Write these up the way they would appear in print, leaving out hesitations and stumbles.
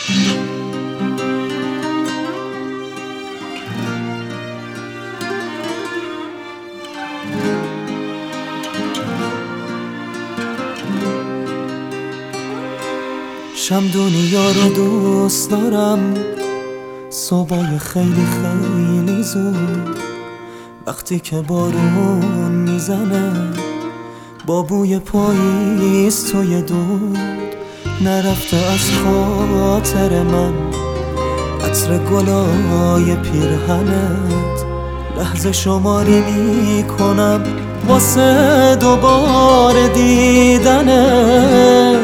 دنیا رو دوست دارم، صبحای خیلی خیلی زود، وقتی که بارون میزنه با بوی پاییز توی دود. نرفته از خاطر من عطر گلای پیرهنت، لحظه شماری میکنم واسه دوباره دیدنت.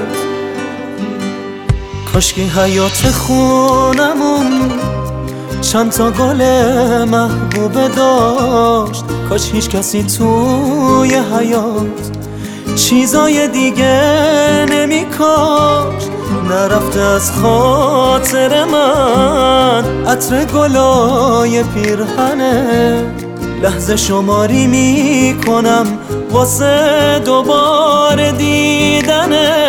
کاشکی حیات خونمون چند تا گل محبوبه داشت، کاش هیچ کسی توی حیات چیزای دیگه نمیکاشت. نرفته از خاطر من عطر گلای پیرهنه، لحظه شماری میکنم واسه دوباره دیدنه.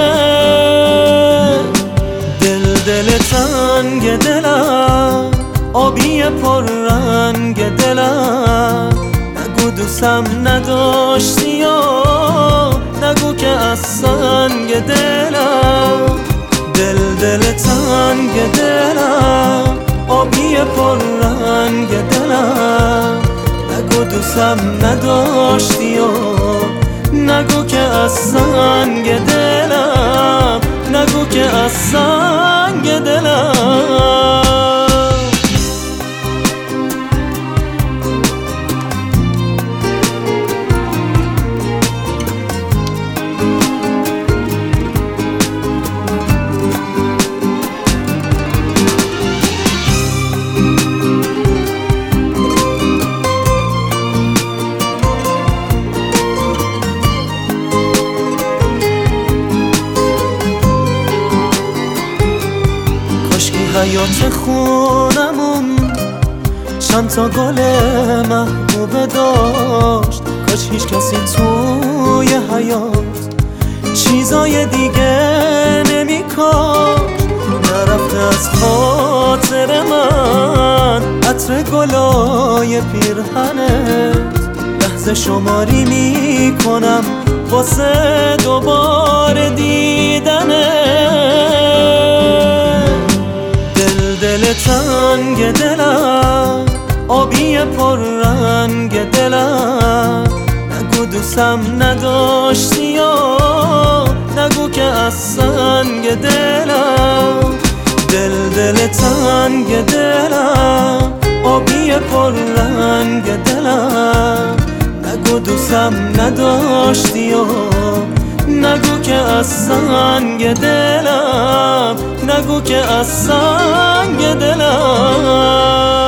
دل تنگ دلم، آبی پر رنگ دلم، نگو دوستم نداشتی یا نگو که از سنگ دلم. دل تنگ دلم، آبی پر رنگ دلم، نگو دوستم نداشتی یا نگو که از سنگ دلم، نگو که از سنگ دلم. حیات خونمون چند تا گل محبوبه داشت، کاش هیچ کسی توی حیات چیزای دیگه نمیکاشت. نرفته از خاطر من عطر گلای پیرهنت، لحظه شماری میکنم واسه دوباره دیدنت. دل تنگ دلم، آبی پر رنگ دلم، نگو دوستم نداشتی یا نگو که از سنگ دلم. دل تنگ دلم، آبی پر رنگ دلم، نگو دوستم نداشتی یا نگو که از سنگ دلم، نگو که از سنگ دلم.